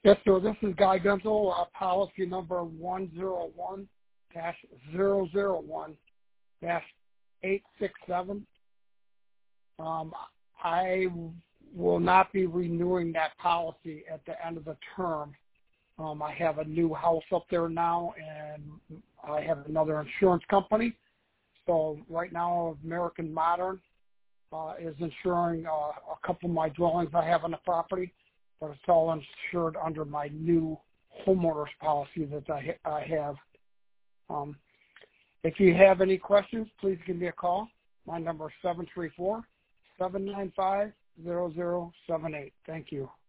Yes, sir. This is Guy Gunzel, policy number 101-001-867. I will not be renewing that policy at the end of the term. I have a new house up there now, and I have another insurance company. So right now, American Modern is insuring a couple of my dwellings I have on the property, but it's all insured under my new homeowners policy that I have. If you have any questions, please give me a call. My number is 734-795-0078. Thank you.